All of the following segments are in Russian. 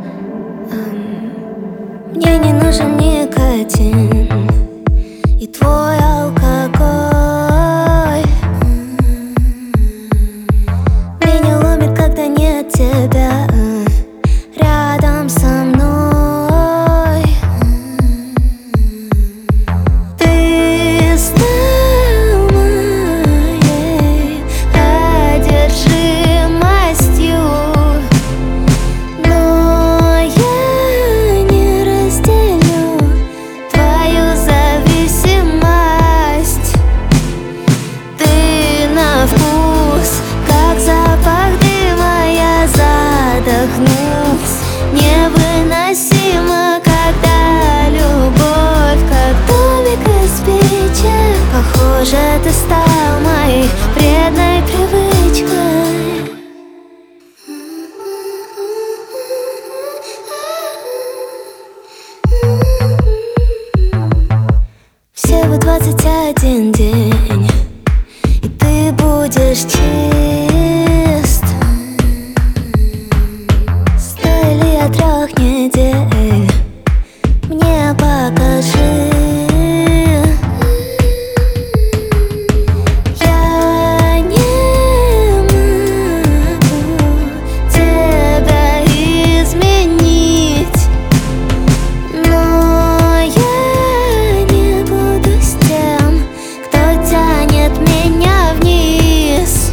Мне не нужен никотин и твой алкоголь. Меня ломит, когда нет тебя рядом со мной. Ты стал моей одержимостью, но я не разделю твою зависимость. Ты на вкус, как запах дыма, я задохнусь. Невыносимо, когда любовь, как домик из спичек. Похоже, ты стал моей вредной привычкой. Всего 21 день, и ты будешь чист. Стоили я 3 недель, мне покажи. Я не могу тебя изменить, но я не буду с тем, кто тянет меня вниз.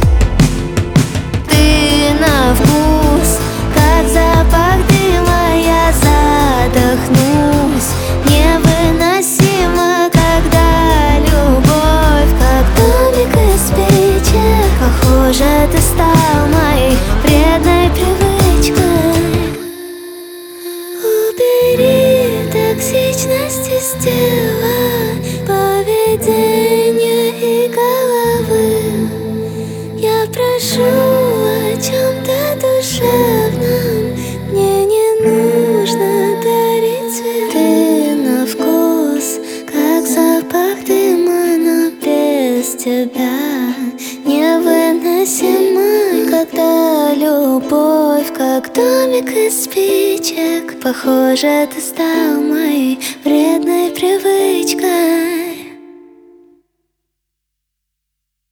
Ты на вкус, как запах дыма, я задохнусь. Невыносимо, когда любовь, как домик из спичек. Похоже, ты стал моей вредной привычкой. Убери токсичность из тела, поведения и головы. Я прошу о чем-то душевном, мне не нужно дарить цветы. Ты на вкус, как запах дыма, но без тебя невыносимо, когда любовь, как домик из спичек. Похоже, ты стал моей вредной привычкой.